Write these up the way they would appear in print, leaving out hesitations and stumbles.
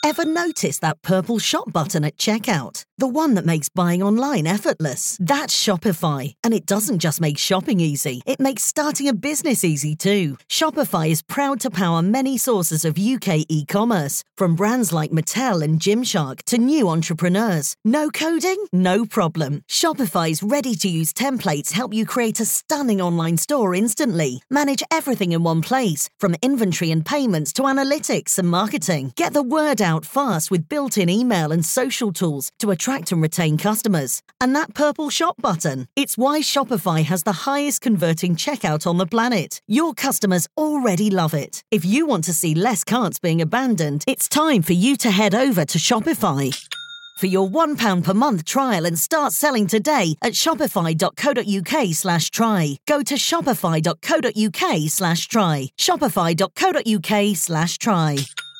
Ever notice that purple shop button at checkout? The one that makes buying online effortless. That's Shopify. And it doesn't just make shopping easy, it makes starting a business easy too. Shopify is proud to power many sources of UK e-commerce, from brands like Mattel and Gymshark to new entrepreneurs. No coding? No problem. Shopify's ready-to-use templates help you create a stunning online store instantly. Manage everything in one place, from inventory and payments to analytics and marketing. Get the word out fast with built-in email and social tools to attract and retain customers. And that purple shop button, it's why Shopify has the highest converting checkout on the planet. Your customers already love it. If you want to see less carts being abandoned, it's time for you to head over to Shopify. For your £1 per month trial and start selling today at shopify.co.uk/try. Go to shopify.co.uk/try. Shopify.co.uk/try.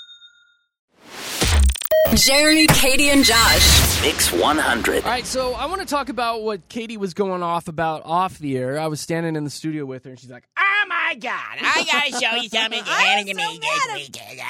Jeremy, Katie, and Josh. Mix 100. All right, so I want to talk about what Katie was going off about off the air. I was standing in the studio with her, and she's like, "Oh my God, I gotta show you something happening to me this weekend."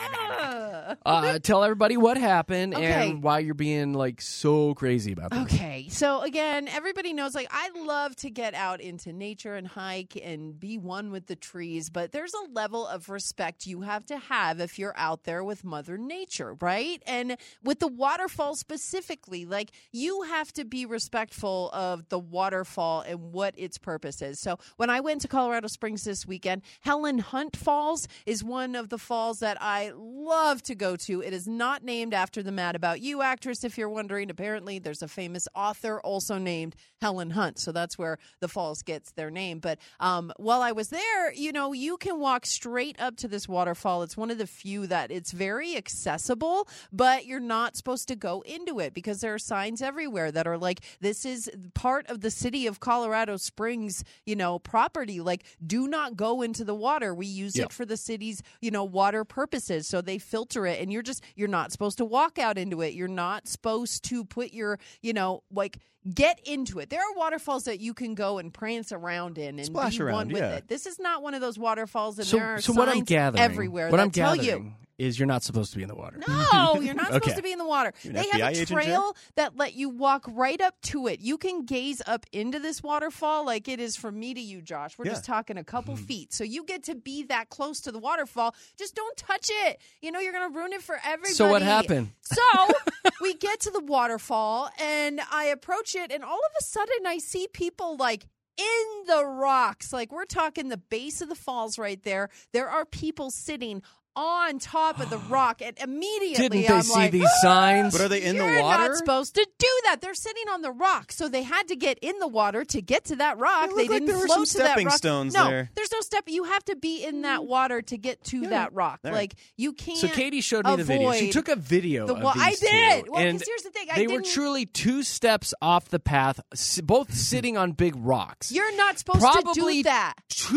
Tell everybody what happened and why you're being like so crazy about this. Okay, so again, everybody knows like I love to get out into nature and hike and be one with the trees, but there's a level of respect you have to have if you're out there with Mother Nature, right? And with the waterfall specifically, like you have to be respectful of the waterfall and what its purpose is. So when I went to Colorado Springs this weekend, Helen Hunt Falls is one of the falls that I love to go to. It is not named after the Mad About You actress, if you're wondering. Apparently, there's a famous author also named Helen Hunt, so that's where the falls gets their name. But while I was there, you know, you can walk straight up to this waterfall. It's one of the few that it's very accessible, but you're not supposed to go into it because there are signs everywhere that are like, this is part of the city of Colorado Springs, you know, property. Like, do not go into the water. We use it for the city's, you know, water purposes. So they filter it, and you're not supposed to walk out into it. You're not supposed to put your, you know, like, get into it. There are waterfalls that you can go and prance around in and splash be around, one with it. This is not one of those waterfalls, and there are so what I'm signs gathering, everywhere what that I'm tell gathering you. Is you're not supposed to be in the water. No, you're not supposed Okay. to be in the water. You're an They FBI have a agent, trail that let you walk right up to it. You can gaze up into this waterfall like it is from me to you, Josh. We're just talking a couple feet. So you get to be that close to the waterfall. Just don't touch it. You know, you're going to ruin it for everybody. So what happened? So we get to the waterfall, and I approach it, and all of a sudden I see people like in the rocks. Like, we're talking the base of the falls right there. There are people sitting on top of the rock, and immediately Didn't they I'm see like, these signs? But are they in the you're water? not supposed to do that. They're sitting on the rock, so they had to get in the water to get to that rock. It They looked like didn't there were float some to that stepping rock. stones no, there. there's no step. You have to be in that water to get to that rock. There. Like, you can't. So Katie showed me the video. She avoid took a video the of wa- these I did. two, Well, and 'cause here's the thing. they were didn't- truly 2 steps off the path, both sitting on big rocks. You're not supposed Probably to do that.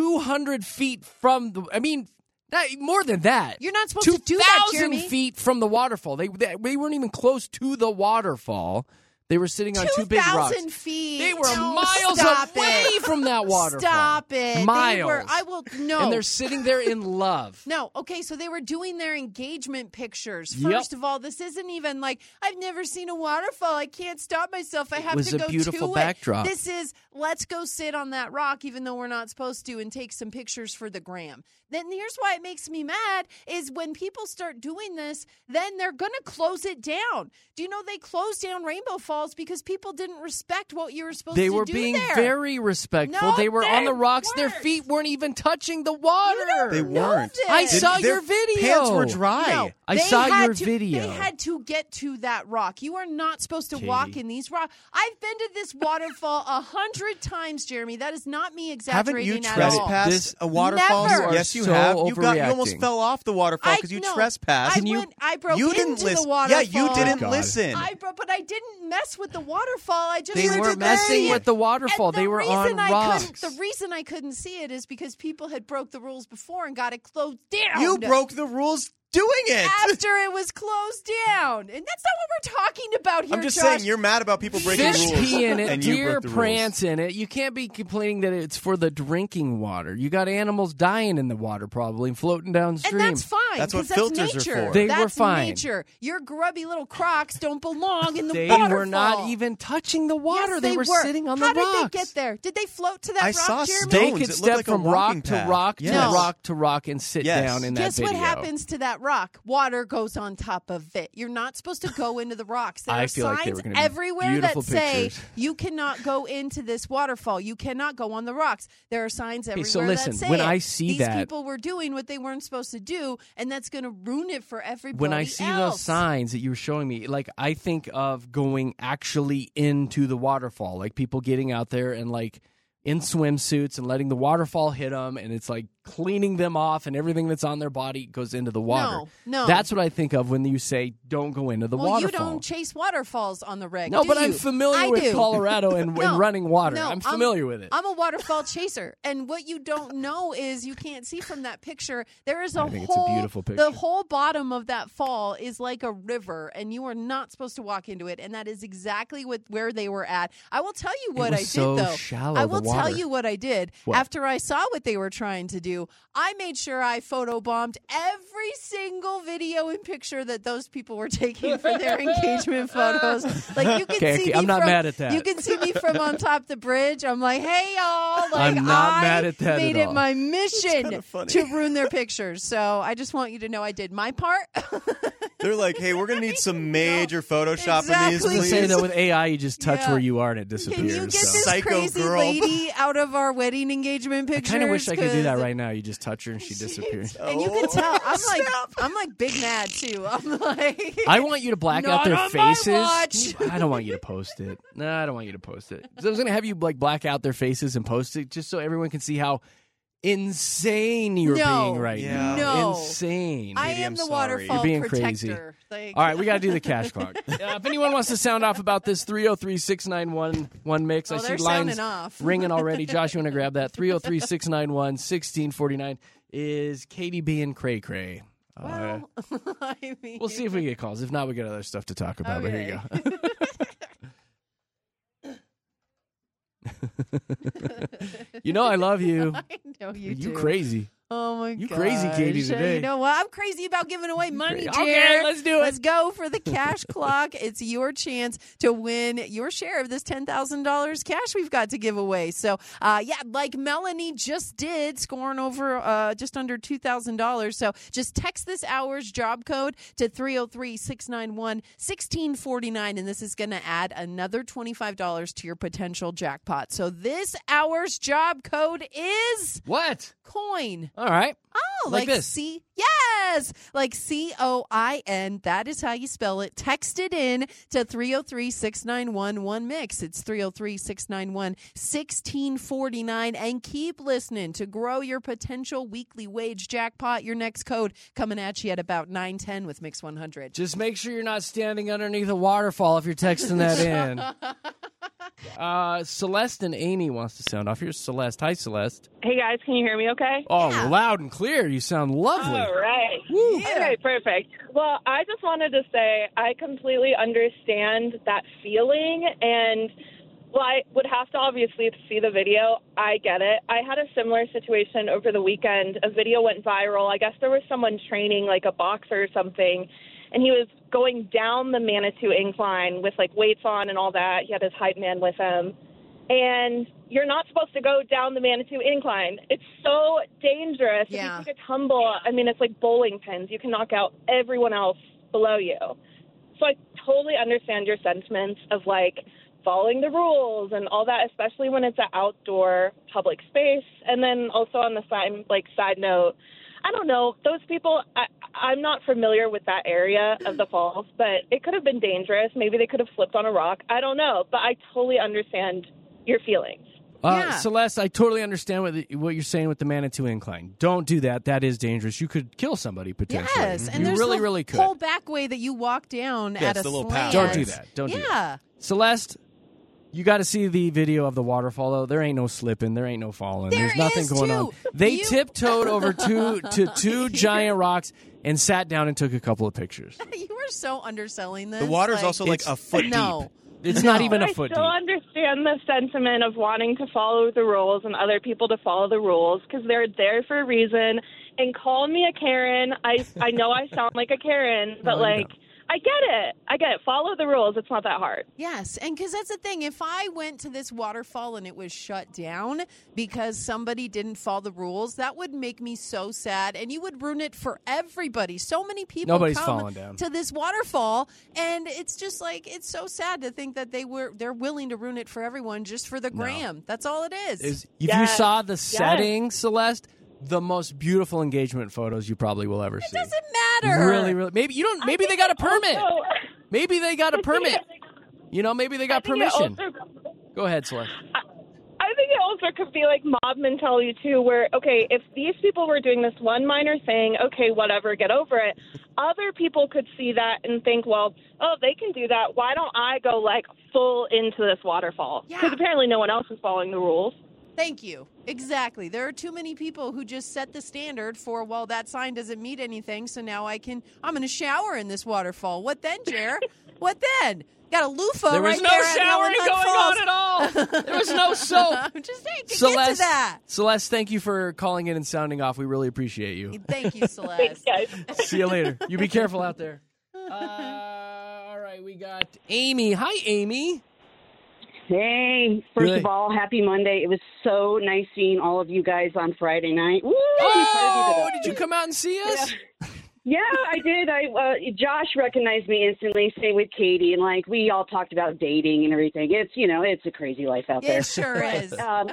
200 feet from the. I mean. More than that. You're not supposed to do that, 2,000 Jeremy. feet from the waterfall. They weren't even close to the waterfall. They were sitting on 2 big rocks. 2,000 feet. They were No, miles stop away it. from that waterfall. Stop it. Miles. No. And they're sitting there in love. No, okay, so they were doing their engagement pictures. Yep. First of all, this isn't even like, I've never seen a waterfall. I can't stop myself. I have was to a go beautiful to backdrop. it. This is, let's go sit on that rock, even though we're not supposed to, and take some pictures for the gram. Then here's why it makes me mad is when people start doing this, then they're going to close it down. Do you know they closed down Rainbow Falls because people didn't respect what you were supposed They to were do being there? very respectful. No, they were on the they rocks. Their weren't. feet weren't even touching the water. They weren't. this. I saw Their your video. pants were dry. No, I they saw had your to- video. They had to get to that rock. You are not supposed to walk in these rocks. I've been to this waterfall 100 times, Jeremy. That is not me Haven't exaggerating you at all. trespassed This- a waterfall? Never. Yes, you So have. You almost overreacting. fell off the waterfall because you trespassed. I broke You into didn't listen. the waterfall. Yeah, you didn't God. listen. But I didn't mess with the waterfall. I just They went weren't to messing see with it. the waterfall. And They were on rocks. The reason I couldn't see it is because people had broke the rules before and got it closed down. You broke the rules doing it. after it was closed down. And that's not what we're talking about here, I'm just Josh. saying you're mad about people breaking Fish rules. pee in it, and you deer broke the rules. prance in it. You can't be complaining that it's for the drinking water. You got animals dying in the water probably and floating downstream. And that's fine. fine. That's what 'cause filters are nature. for. They That's were fine. nature. Your grubby little Crocs don't belong in the They waterfall. were not even touching the water. Yes, they were sitting on the How rocks. did they get there? Did they float to that I rock, saw Jeremy? They stones. could It looked step like a from rock walking to path. rock to Yes. rock to rock and sit Yes. down in that Guess video. what happens to that rock? Water goes on top of it. You're not supposed to go into the rocks. There I are feel like they signs were gonna be everywhere that beautiful say pictures. you cannot go into this waterfall. You cannot go on the rocks. There are signs everywhere so listen, that say when it. I see These that- people were doing what they weren't supposed to do, and that's going to ruin it for everybody When I see else. those signs that you were showing me, like I think of going actually into the waterfall, like people getting out there and like in swimsuits and letting the waterfall hit them, and it's like cleaning them off, and everything that's on their body goes into the water. No. That's what I think of when you say don't go into the Well, waterfall. you don't chase waterfalls on the reg. No, do but I'm you? familiar I with do. Colorado and No, running water. no, I'm familiar with it. I'm a waterfall chaser, and what you don't know is you can't see from that picture. There is a I think it's a whole beautiful picture. The whole bottom of that fall is like a river, and you are not supposed to walk into it. And that is exactly where they were at. I will tell you what was I so did, though. shallow, I will the tell water. you what I did What? after I saw what they were trying to do. I made sure I photobombed every single video and picture that those people were taking for their engagement photos. Like you can Okay, see okay, me I'm not from, mad at that. You can see me from on top of the bridge. I'm like, hey y'all, like I'm not I mad at that made at it all. my mission kinda funny. to ruin their pictures. So I just want you to know I did my part. They're like, hey, we're going to need some major Photoshop in Exactly. these, I was please. saying that with AI, you just touch Yeah. where you are and it Can disappears. you get so. this Psycho crazy girl. lady out of our wedding engagement I pictures? kind of wish I could do that 'Cause- right now. You just touch her and she disappears. And you can tell Oh, I'm like big mad too. I'm like I want you to black Not out their on my faces. watch. I don't want you to post it. No, I don't want you to post it. 'Cause I was going to have you like black out their faces and post it just so everyone can see how insane you're No. being right Yeah. now. No. Insane. I Maybe am I'm the sorry. waterfall You're being protector. Like, All right, we got to do the cash clock. If anyone wants to sound off about this, 303-691-1 mix. Oh, I see they're lines sounding off. ringing already. Josh, you want to grab that? 303-691-1649 is Katie being cray-cray. well, I mean, We'll see if we get calls. If not, we got other stuff to talk about. But here you go. You know I love you. I know you You do. crazy. Oh my god. You crazy, Katie, today. You know what? I'm crazy about giving away money, Okay, Jared. let's do it. Let's go for the cash clock. It's your chance to win your share of this $10,000 cash we've got to give away. So, like Melanie just did, scoring over just under $2,000. So just text this hour's job code to 303-691-1649, and this is going to add another $25 to your potential jackpot. So this hour's job code is What? coin. All right. Oh, Like this. Yes, like COIN. That is how you spell it. Text it in to 303-691-1MIX. It's 303-691-1649. And keep listening to grow your potential weekly wage jackpot. Your next code coming at you at about 9:10 with Mix 100. Just make sure you're not standing underneath a waterfall if you're texting that in. Celeste and Amy wants to sound off. Here's Celeste. Hi, Celeste. Hey guys, can you hear me okay? Oh, Yeah. loud and clear. You sound lovely. All right. Yeah. Okay, perfect. Well, I just wanted to say I completely understand that feeling, and well, I would have to obviously see the video. I get it. I had a similar situation over the weekend. A video went viral. I guess there was someone training like a boxer or something, and he was going down the Manitou incline with like weights on and all that. He had his hype man with him. And you're not supposed to go down the Manitou incline. It's so dangerous. Yeah. If you take a tumble, I mean, it's like bowling pins. You can knock out everyone else below you. So I totally understand your sentiments of like following the rules and all that, especially when it's an outdoor public space. And then also on the side note, I don't know, those people, I'm not familiar with that area of the falls, but it could have been dangerous. Maybe they could have slipped on a rock. I don't know, but I totally understand your feelings. Yeah. Celeste, I totally understand what you're saying with the Manitou incline. Don't do that. That is dangerous. You could kill somebody potentially. Yes, and you there's really, the really could. whole back way that you walk down Yeah, at it's a the little slant. path. Don't do that. Don't do that. Yeah. Celeste, you got to see the video of the waterfall, though. There ain't no slipping. There ain't no falling. There There's nothing is, going on. too. They You- tiptoed over two giant rocks and sat down and took a couple of pictures. You are so underselling this. The water's also like It's- a foot no. deep. It's not even a I foot still deep. understand the sentiment of wanting to follow the rules and other people to follow the rules because they're there for a reason. and call me a Karen. I know I sound like a Karen, but No, you like, I get it. Follow the rules. It's not that hard. Yes, and because that's the thing. If I went to this waterfall and it was shut down because somebody didn't follow the rules, that would make me so sad, and you would ruin it for everybody. So many people Nobody's come falling down to this waterfall, and it's just like it's so sad to think that they're willing to ruin it for everyone just for the gram. That's all it is. If you saw the setting, Celeste, the most beautiful engagement photos you probably will ever see. It doesn't matter. Really, really. Maybe you don't. Maybe they got a permit. Also, Maybe they got a permit. You know, maybe they got permission. Also, Go ahead, Celeste. I think it also could be like mob mentality too, where, okay, if these people were doing this one minor thing, okay, whatever, get over it. Other people could see that and think, well, oh, they can do that. Why don't I go like full into this waterfall? Yeah. Because apparently no one else is following the rules. Thank you. Exactly. There are too many people who just set the standard for, well, that sign doesn't mean anything, so now I'm going to shower in this waterfall. What then, Jer? What then? Got a loofah There was right no there at showering Helen Hunt going on Falls. at all. There was no soap. I'm just saying, to get to that. Celeste, thank you for calling in and sounding off. We really appreciate you. Thank you, Celeste. Thanks, guys. See you later. You be careful out there. All right, we got Amy. Hi, Amy. Hey, first Really? of all, happy Monday. It was so nice seeing all of you guys on Friday night. Woo! Oh, did you come out and see us? Yeah, I did. Josh recognized me instantly, same with Katie, and like we all talked about dating and everything. It's, it's a crazy life out there. It sure is.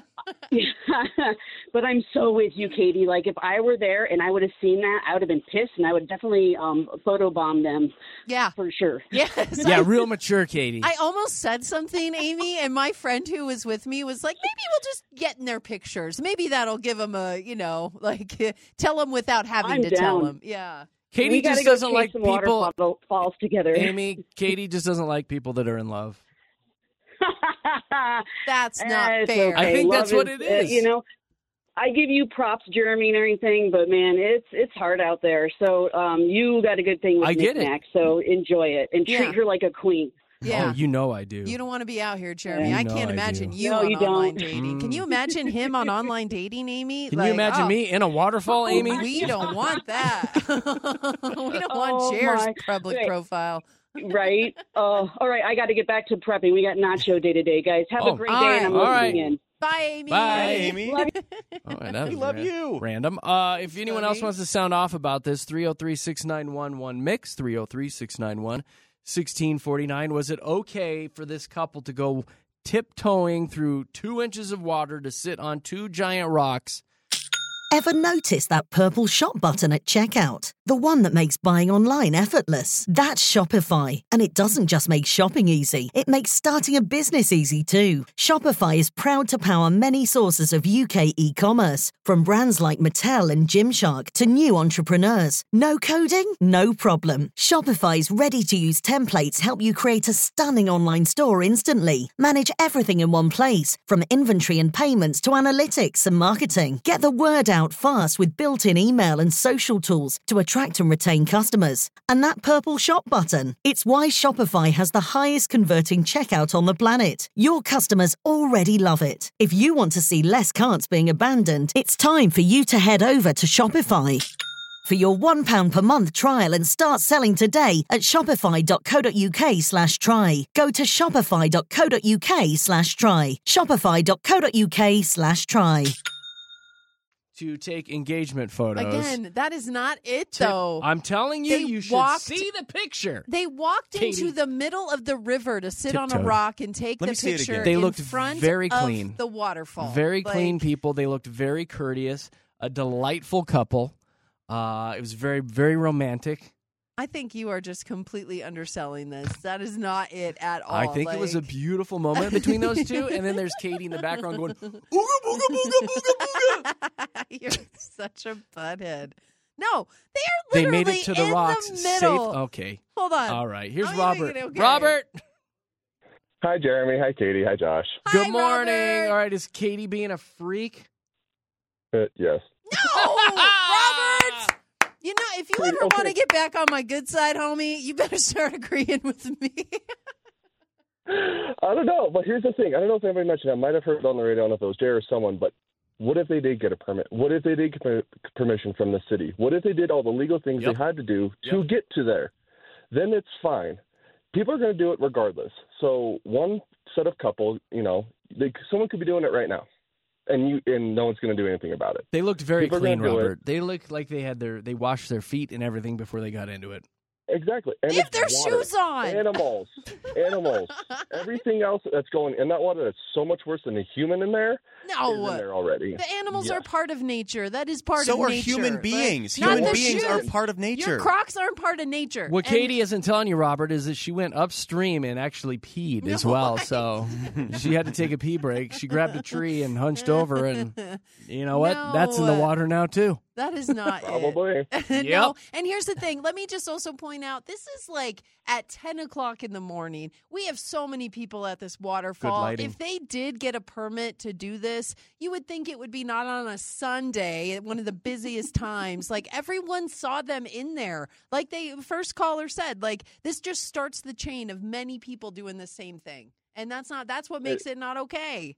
But I'm so with you, Katie. Like if I were there and I would have seen that, I would have been pissed, and I would definitely photobomb them. Yeah. For sure. Yes. Yeah, real mature, Katie. I almost said something, Amy, and my friend who was with me was like, maybe we'll just get in their pictures. Maybe that'll give them tell them without having I'm to tell down. them. Yeah. Katie we just gotta go doesn't chase like some people. waterfalls together. Amy, Katie just doesn't like people that are in love. That's not It's fair. okay. I think Love that's what it is. I give you props, Jeremy, and everything, but man, it's hard out there. So you got a good thing with I get it. Knick-Knack, so enjoy it and Yeah. treat her like a queen. Yeah. Oh, you know I do. You don't want to be out here, Jeremy. You I know can't I imagine do. you No, on you online don't. dating. Can you imagine him on online dating, Amy? Can you imagine me in a waterfall, Amy? We don't want that. We don't want Jer's my. public Right. profile. Right? All right, I got to get back to prepping. We got Nacho Day today, guys. Have a great all day, right. and I'm All listening right. in. Bye, Amy. Bye, Amy. All right, that We was love you. Random. If anyone else wants to sound off about this, 303-691-1MIX, 303-691-1649. Was it okay for this couple to go tiptoeing through 2 inches of water to sit on 2 giant rocks? Ever notice that purple shop button at checkout? The one that makes buying online effortless. That's Shopify. And it doesn't just make shopping easy, it makes starting a business easy too. Shopify is proud to power many sources of UK e-commerce, from brands like Mattel and Gymshark to new entrepreneurs. No coding? No problem. Shopify's ready-to-use templates help you create a stunning online store instantly. Manage everything in one place, from inventory and payments to analytics and marketing. Get the word out fast with built-in email and social tools to attract and retain customers. And that purple shop button, it's why Shopify has the highest converting checkout on the planet. Your customers already love it. If you want to see less carts being abandoned, it's time for you to head over to Shopify. For your £1 per month trial and start selling today at shopify.co.uk/try. Go to shopify.co.uk/try. Shopify.co.uk/try. To take engagement photos. Again, that is not it, though. I'm telling you, They you should walked- see the picture. They walked Katie. into the middle of the river to sit on a Tiptoed. rock and take Let the me see it picture again. They in looked front very of clean. the waterfall. Very Like, clean people. They looked very courteous. A delightful couple. It was very, very romantic. I think you are just completely underselling this. That is not it at all. I think it was a beautiful moment between those two. And then there's Katie in the background going, ooga, booga, booga, booga, booga. You're such a butthead. No, they are They literally made it to the in rocks the safe. middle. Okay. Hold on. All right. Here's I'm Robert. making it okay. Robert. Hi, Jeremy. Hi, Katie. Hi, Josh. Hi, Good morning. Robert. All right. Is Katie being a freak? Yes. No, Robert. You know, if you ever Okay. want to get back on my good side, homie, you better start agreeing with me. I don't know, but here's the thing. I don't know if anybody mentioned it. I might have heard it on the radio. I don't know if it was Jay or someone, but What if they did get a permit? What if they did get permission from the city? What if they did all the legal things they had to do to get to there? Then it's fine. People are going to do it regardless. So one set of couple, someone could be doing it right now, and no one's going to do anything about it. They looked very People are clean, gonna do Robert. They looked like they washed their feet and everything before they got into it. Exactly. And They have it's their water. shoes on. Animals. Everything else that's going in that water that's so much worse than a human in there No. is in there already. The animals Yes. are part of nature. That is part of So are nature. human But beings. not Human the beings are shoes. part of nature. Your Crocs aren't part of nature. What And- Katie isn't telling you, Robert, is that she went upstream and actually peed as well. So she had to take a pee break. She grabbed a tree and hunched over, and you know what? That's in the No. water now too. That is not Probably. it. Yep. No. And here's the thing. Let me just also point out, this is like at 10 o'clock in the morning. We have so many people at this waterfall. lighting. If they did get a permit to do this, you would think it would be not on a Sunday at one of the busiest times. Like everyone saw them in there. Like the first caller said, like this just starts the chain of many people doing the same thing. And that's what makes it not okay.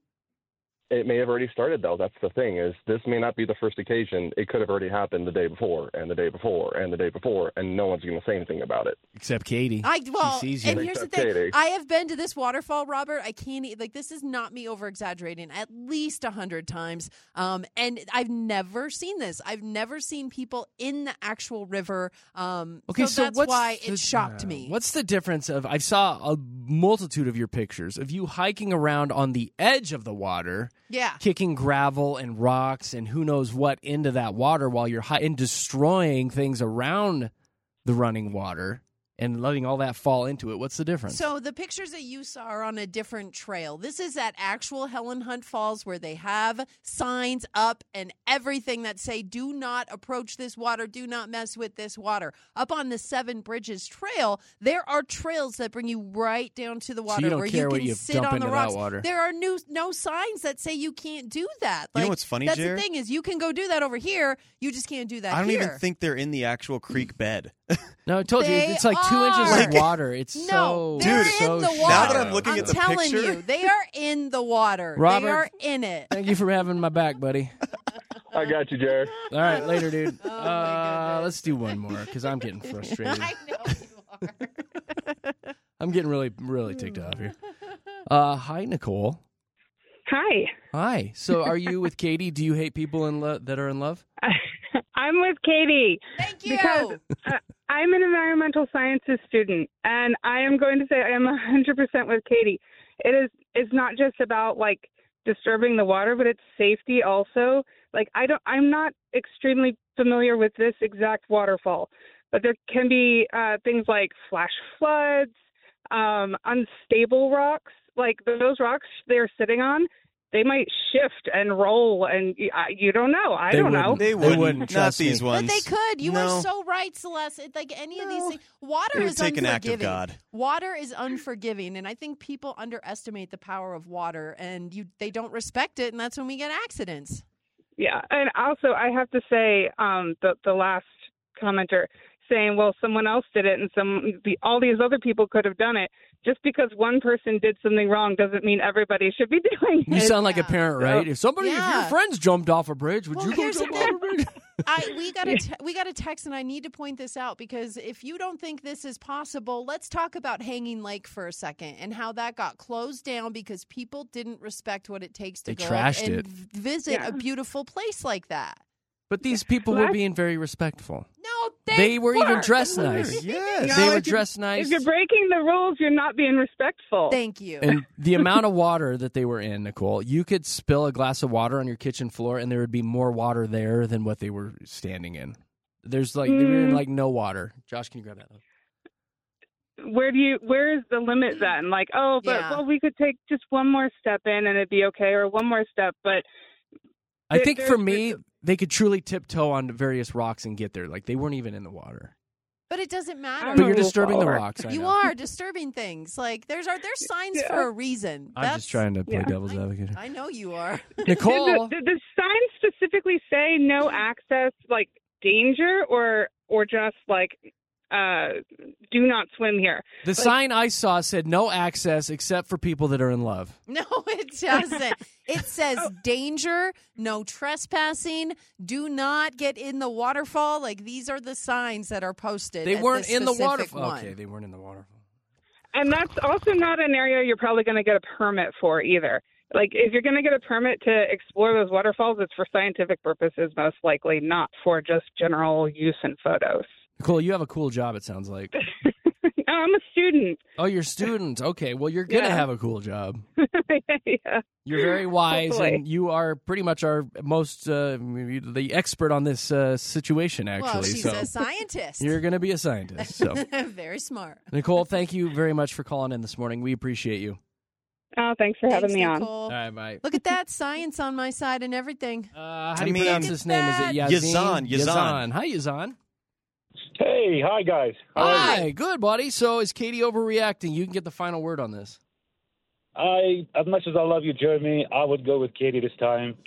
It may have already started, though. That's the thing, is this may not be the first occasion. It could have already happened the day before and the day before and the day before, and no one's going to say anything about it. Except Katie. Well, she sees you. and here's the Except thing. Katie. I have been to this waterfall, Robert. I can't, this is not me over-exaggerating, at least 100 times. And I've never seen this. I've never seen people in the actual river. Okay, so that's what's why the- it shocked me. What's the difference of? I saw a multitude of your pictures of you hiking around on the edge of the water, Yeah. kicking gravel and rocks and who knows what into that water while you're and destroying things around the running water and letting all that fall into it. What's the difference? So the pictures that you saw are on a different trail. This is at actual Helen Hunt Falls where they have signs up and everything that say, do not approach this water, do not mess with this water. Up on the Seven Bridges Trail, there are trails that bring you right down to the water you don't where care you what can you sit dump on into the that rocks. water. There are no signs that say you can't do that. You know what's funny, that's Jer? the thing is you can go do that over here. You just can't do that I don't here. even think they're in the actual creek bed. No, I told you, They it's like 2 inches are. of water. It's No, so they're so in the shallow. water. Now that I'm looking at the telling picture- you, they are in the water. Robert. They are in it. Thank you for having my back, buddy. I got you, Jared. All right, later, dude. Oh, my goodness. Let's do one more because I'm getting frustrated. I know you are. I'm getting really, really ticked off here. Hi, Nicole. Hi. Hi. So, are you with Katie? Do you hate people that are in love? I'm with Katie. Thank you. Because I'm an environmental sciences student, and I am going to say I am 100% with Katie. It's not just about like disturbing the water, but it's safety also. Like I'm not extremely familiar with this exact waterfall, but there can be things like flash floods, unstable rocks. Like those rocks they're sitting on, they might shift and roll, and you don't know. I don't know. They wouldn't, wouldn't. Not trust me. these ones. But they could. You No. are so right, Celeste. Like any of these things, water It would is take an act of unforgiving. God. Water is unforgiving, and I think people underestimate the power of water, and they don't respect it, and that's when we get accidents. Yeah, and also I have to say, the last commenter saying, well, someone else did it, and all these other people could have done it. Just because one person did something wrong doesn't mean everybody should be doing it. You sound like a parent, right? So- If if your friends jumped off a bridge, would Well, you go here's the jump off a bridge? we got a text, and I need to point this out because if you don't think this is possible, let's talk about Hanging Lake for a second and how that got closed down because people didn't respect what it takes to They go trashed and it. visit Yeah. a beautiful place like that. But these people were being very respectful. No, They were even weren't. dressed nice. Yes. They No, were if you- dressed nice. If you're breaking the rules, you're not being respectful. Thank you. And the amount of water that they were in, Nicole, you could spill a glass of water on your kitchen floor and there would be more water there than what they were standing in. There's like, they were in like no water. Josh, can you grab that? Where is the limit then? Like, Yeah. we could take just one more step in and it'd be okay, or one more step, but I think for there's- me, they could truly tiptoe on various rocks and get there. Like they weren't even in the water. But it doesn't matter. But you're a little disturbing the follower. rocks. I You know. are disturbing things. Like there's signs Yeah. for a reason. I'm just trying to play yeah. devil's advocate. I know you are. Nicole, Did the sign specifically say no access, like danger, or just like do not swim here. The sign I saw said no access except for people that are in love. No, it doesn't. It says danger, no trespassing, do not get in the waterfall. Like, these are the signs that are posted. They weren't in the waterfall. waterfall. Okay, they weren't in the waterfall. And that's also not an area you're probably going to get a permit for either. Like, if you're going to get a permit to explore those waterfalls, it's for scientific purposes, most likely, not for just general use and photos. Cool. You have a cool job, it sounds like. No, I'm a student. Oh, you're a student. Okay. Well, you're going to have a cool job. Yeah. You're very wise, Hopefully. and you are pretty much our most, the expert on this situation, actually. Well, she's so a scientist. You're going to be a scientist. So, Very smart. Nicole, thank you very much for calling in this morning. We appreciate you. Oh, thanks for having me Nicole. All right, bye. Look at that science on my side and everything. How do you pronounce his name? Is it Yazin? Yazan. Hi, Yazan. Hey, hi guys. Hi, good, buddy. So is Katie overreacting? You can get the final word on this. As much as I love you, Jeremy, I would go with Katie this time.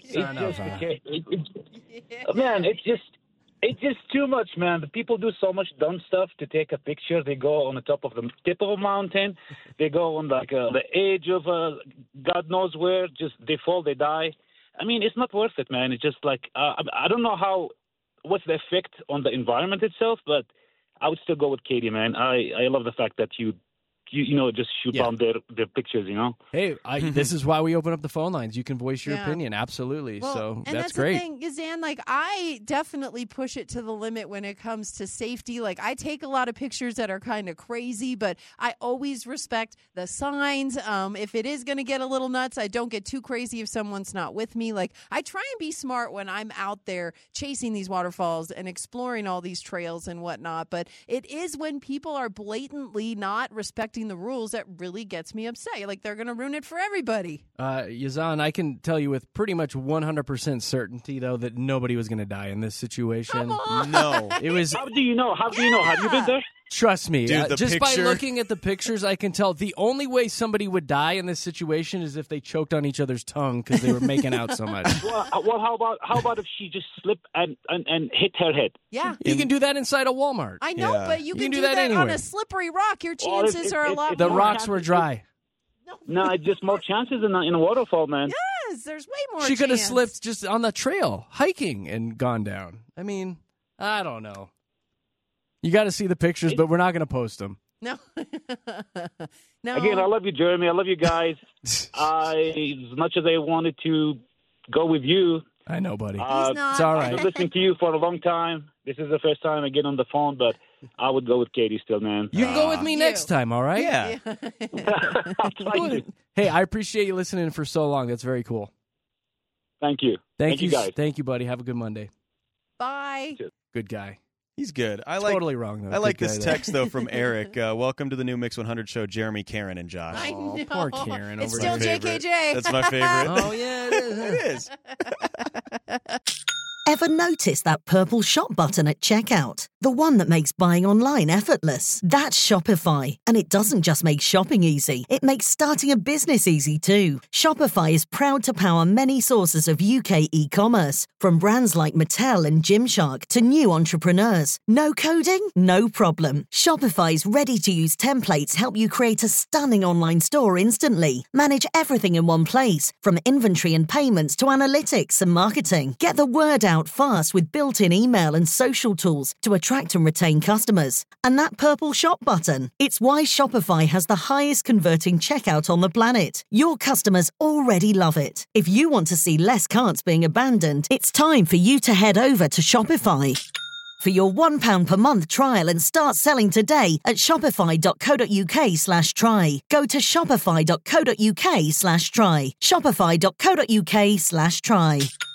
Man, it's just too much, man. The people do so much dumb stuff to take a picture. They go on the top of the tip of a mountain. They go on like the edge of God knows where. Just they fall, they die. I mean, it's not worth it, man. It's just like I don't know what's the effect on the environment itself, but I would still go with Katie, man. I love the fact that you just shoot down their pictures, Hey, this is why we open up the phone lines. You can voice your Yeah. opinion, absolutely. Well, so and that's great. The thing, Yazan, like, I definitely push it to the limit when it comes to safety. Like, I take a lot of pictures that are kind of crazy, but I always respect the signs. If it is going to get a little nuts, I don't get too crazy if someone's not with me. Like, I try and be smart when I'm out there chasing these waterfalls and exploring all these trails and whatnot. But it is when people are blatantly not respecting the rules that really gets me upset. Like, they're going to ruin it for everybody. Yazan, I can tell you with pretty much 100% certainty, though, that nobody was going to die in this situation. Come on. No. It was. How do you know? Have you been there? Trust me, Dude, the just by picture- looking at the pictures, I can tell the only way somebody would die in this situation is if they choked on each other's tongue because they were making out so much. Well, how about if she just slipped and hit her head? Yeah. You can do that inside a Walmart. I know, Yeah. but you can do do that that on anywhere. a slippery rock. Your Well, chances are a lot The more. rocks were dry. No, it's just more chances in a waterfall, man. Yes, there's way more She could have chance. slipped just on the trail, hiking, and gone down. I mean, I don't know. You got to see the pictures, but we're not going to post them. No. No. Again, I love you, Jeremy. I love you guys. As much as I wanted to go with you, I know, buddy. He's not. It's all I've been right. listening to you for a long time. This is the first time I get on the phone, but I would go with Katie still, man. You can go with me You. next time, all right? Yeah. Hey, I appreciate you listening for so long. That's very cool. Thank you. Thank you, guys. Thank you, buddy. Have a good Monday. Bye. Good guy. He's good. I like Totally wrong, though. I like Good this guy, though. text, though, from Eric. Welcome to the new Mix 100 show, Jeremy, Karen, and Josh. I Oh, know. poor Karen It's over still there. JKJ. That's my favorite. Oh, yeah, it is. It is. Ever notice that purple shop button at checkout? The one that makes buying online effortless. That's Shopify. And it doesn't just make shopping easy, it makes starting a business easy too. Shopify is proud to power many sources of UK e-commerce, from brands like Mattel and Gymshark to new entrepreneurs. No coding? No problem. Shopify's ready-to-use templates help you create a stunning online store instantly. Manage everything in one place, from inventory and payments to analytics and marketing. Get the word out fast with built-in email and social tools to attract and retain customers. And that purple shop button, it's why Shopify has the highest converting checkout on the planet. Your customers already love it. If you want to see less carts being abandoned, it's time for you to head over to Shopify. For your £1 per month trial and start selling today at shopify.co.uk/try. Go to shopify.co.uk/try. Shopify.co.uk/try.